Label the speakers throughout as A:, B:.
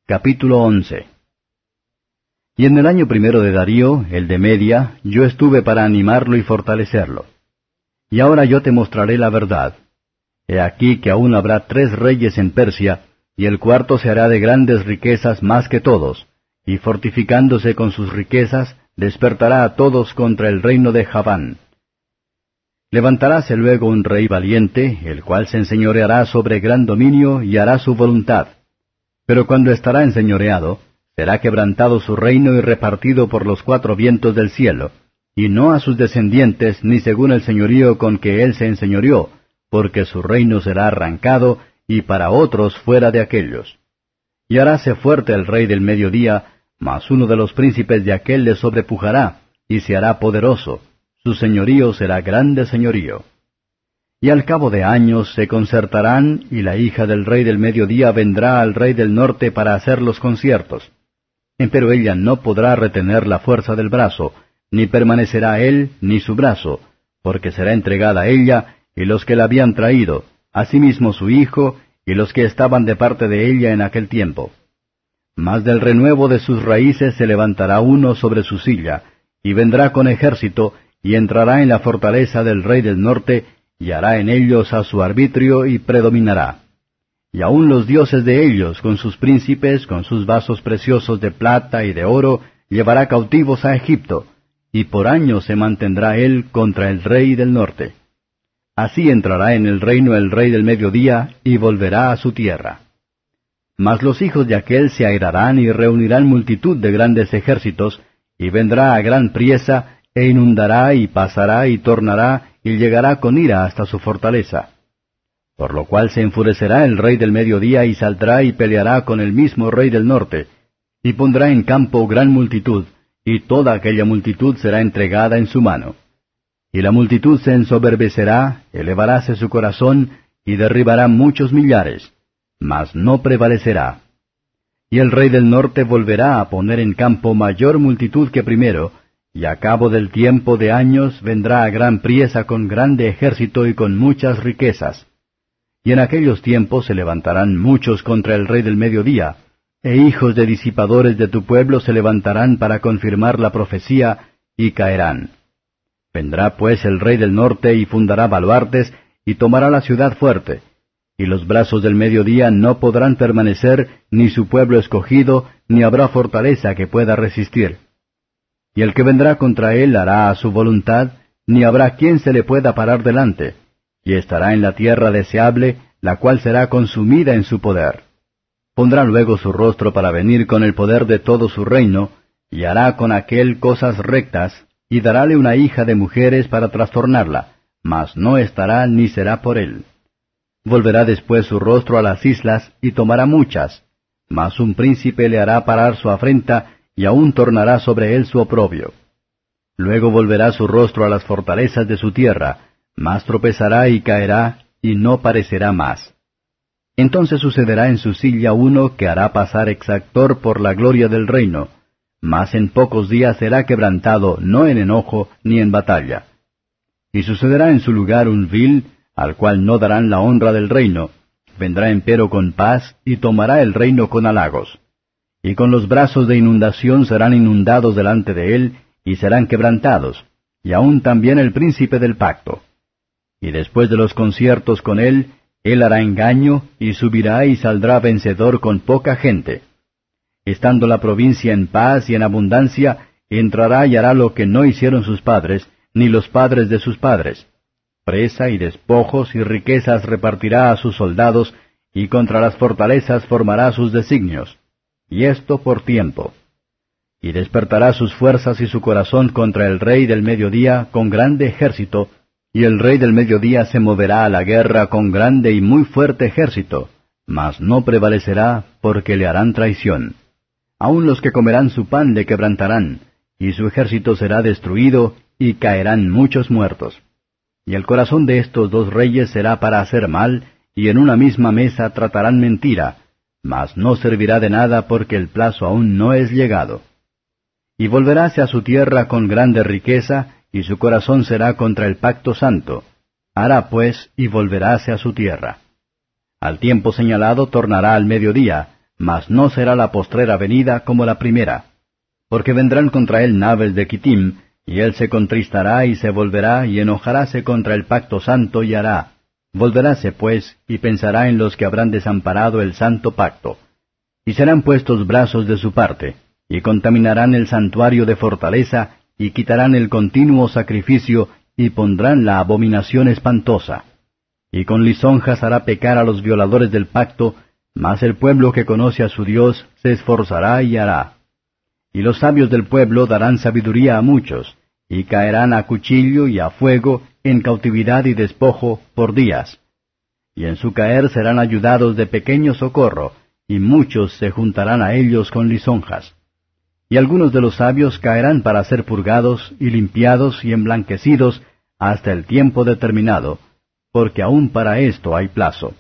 A: Capítulo 11. Y en el año primero de Darío, el de Media, yo estuve para animarlo y fortalecerlo. Y ahora yo te mostraré la verdad. He aquí que aún habrá 3 reyes en Persia, y el cuarto se hará de grandes riquezas más que todos, y fortificándose con sus riquezas, despertará a todos contra el reino de Javán. Levantaráse luego un rey valiente, el cual se enseñoreará sobre gran dominio y hará su voluntad. Pero cuando estará enseñoreado, será quebrantado su reino y repartido por los 4 vientos del cielo, y no a sus descendientes ni según el señorío con que él se enseñoreó, porque su reino será arrancado, y para otros fuera de aquellos. Y haráse fuerte el rey del mediodía, mas uno de los príncipes de aquel le sobrepujará, y se hará poderoso. Su señorío será grande señorío. Y al cabo de años se concertarán, y la hija del rey del mediodía vendrá al rey del norte para hacer los conciertos. Empero ella no podrá retener la fuerza del brazo, ni permanecerá él ni su brazo, porque será entregada a ella, y los que la habían traído, asimismo su hijo, y los que estaban de parte de ella en aquel tiempo. Mas del renuevo de sus raíces se levantará uno sobre su silla, y vendrá con ejército, y entrará en la fortaleza del rey del norte, y hará en ellos a su arbitrio, y predominará. Y aun los dioses de ellos, con sus príncipes, con sus vasos preciosos de plata y de oro, llevará cautivos a Egipto, y por años se mantendrá él contra el rey del norte. Así entrará en el reino el rey del mediodía, y volverá a su tierra. Mas los hijos de aquél se airarán y reunirán multitud de grandes ejércitos, y vendrá a gran priesa, e inundará y pasará y tornará, y llegará con ira hasta su fortaleza. Por lo cual se enfurecerá el rey del mediodía, y saldrá y peleará con el mismo rey del norte, y pondrá en campo gran multitud, y toda aquella multitud será entregada en su mano. Y la multitud se ensoberbecerá, elevaráse su corazón, y derribará muchos millares, mas no prevalecerá. Y el rey del norte volverá a poner en campo mayor multitud que primero, y a cabo del tiempo de años vendrá a gran priesa con grande ejército y con muchas riquezas. Y en aquellos tiempos se levantarán muchos contra el rey del mediodía, e hijos de disipadores de tu pueblo se levantarán para confirmar la profecía, y caerán. Vendrá pues el rey del norte y fundará baluartes, y tomará la ciudad fuerte, y los brazos del mediodía no podrán permanecer, ni su pueblo escogido, ni habrá fortaleza que pueda resistir. Y el que vendrá contra él hará a su voluntad, ni habrá quien se le pueda parar delante, y estará en la tierra deseable, la cual será consumida en su poder. Pondrá luego su rostro para venir con el poder de todo su reino, y hará con aquél cosas rectas, y darále una hija de mujeres para trastornarla, mas no estará ni será por él. Volverá después su rostro a las islas, y tomará muchas, mas un príncipe le hará parar su afrenta, y aún tornará sobre él su oprobio. Luego volverá su rostro a las fortalezas de su tierra, mas tropezará y caerá, y no parecerá más. Entonces sucederá en su silla uno que hará pasar exactor por la gloria del reino, mas en pocos días será quebrantado, no en enojo ni en batalla. Y sucederá en su lugar un vil, al cual no darán la honra del reino, vendrá empero con paz, y tomará el reino con halagos. Y con los brazos de inundación serán inundados delante de él, y serán quebrantados, y aun también el príncipe del pacto. Y después de los conciertos con él hará engaño, y subirá y saldrá vencedor con poca gente. Estando la provincia en paz y en abundancia, entrará y hará lo que no hicieron sus padres, ni los padres de sus padres. Presa y despojos y riquezas repartirá a sus soldados, y contra las fortalezas formará sus designios. Y esto por tiempo. Y despertará sus fuerzas y su corazón contra el rey del mediodía con grande ejército, y el rey del mediodía se moverá a la guerra con grande y muy fuerte ejército, mas no prevalecerá, porque le harán traición. Aun los que comerán su pan le quebrantarán, y su ejército será destruido, y caerán muchos muertos. Y el corazón de estos 2 reyes será para hacer mal, y en una misma mesa tratarán mentira, mas no servirá de nada porque el plazo aún no es llegado. Y volveráse a su tierra con grande riqueza, y su corazón será contra el pacto santo. Hará pues, y volveráse a su tierra. Al tiempo señalado tornará al mediodía, mas no será la postrera venida como la primera. Porque vendrán contra él naves de Quitim, y él se contristará y se volverá, y enojaráse contra el pacto santo y hará. Volveráse, pues, y pensará en los que habrán desamparado el santo pacto. Y serán puestos brazos de su parte, y contaminarán el santuario de fortaleza, y quitarán el continuo sacrificio, y pondrán la abominación espantosa. Y con lisonjas hará pecar a los violadores del pacto, mas el pueblo que conoce a su Dios se esforzará y hará. Y los sabios del pueblo darán sabiduría a muchos, y caerán a cuchillo y a fuego, en cautividad y despojo, por días. Y en su caer serán ayudados de pequeño socorro, y muchos se juntarán a ellos con lisonjas. Y algunos de los sabios caerán para ser purgados, y limpiados, y emblanquecidos, hasta el tiempo determinado, porque aún para esto hay plazo.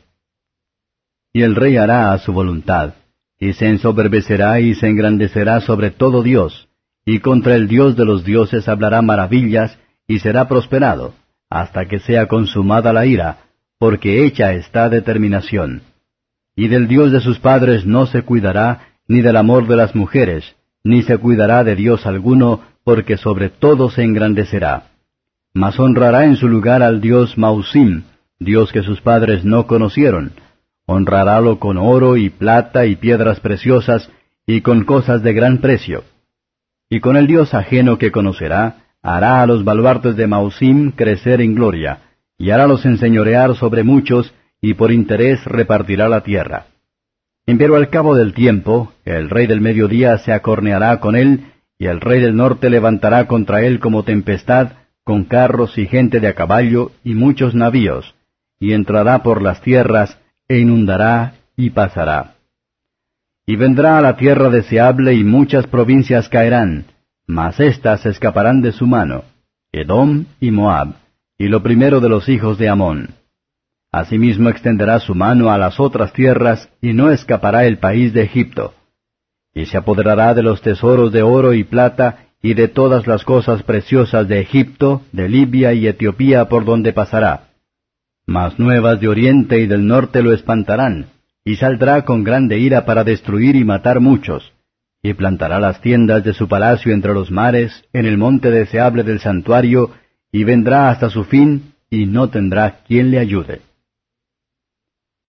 A: Y el rey hará a su voluntad, y se ensoberbecerá y se engrandecerá sobre todo Dios, y contra el Dios de los dioses hablará maravillas, y será prosperado, hasta que sea consumada la ira, porque hecha está determinación. Y del Dios de sus padres no se cuidará, ni del amor de las mujeres, ni se cuidará de Dios alguno, porque sobre todo se engrandecerá. Mas honrará en su lugar al Dios Mausim, Dios que sus padres no conocieron. Honrarálo con oro y plata y piedras preciosas, y con cosas de gran precio. Y con el Dios ajeno que conocerá, hará a los baluartes de Mausim crecer en gloria, y harálos enseñorear sobre muchos, y por interés repartirá la tierra. Empero al cabo del tiempo, el rey del mediodía se acorneará con él, y el rey del norte levantará contra él como tempestad, con carros y gente de a caballo, y muchos navíos, y entrará por las tierras, e inundará y pasará. Y vendrá a la tierra deseable, y muchas provincias caerán, mas éstas escaparán de su mano, Edom y Moab, y lo primero de los hijos de Amón. Asimismo extenderá su mano a las otras tierras, y no escapará el país de Egipto. Y se apoderará de los tesoros de oro y plata, y de todas las cosas preciosas de Egipto, de Libia y Etiopía por donde pasará. Mas nuevas de oriente y del norte lo espantarán, y saldrá con grande ira para destruir y matar muchos, y plantará las tiendas de su palacio entre los mares, en el monte deseable del santuario, y vendrá hasta su fin, y no tendrá quien le ayude.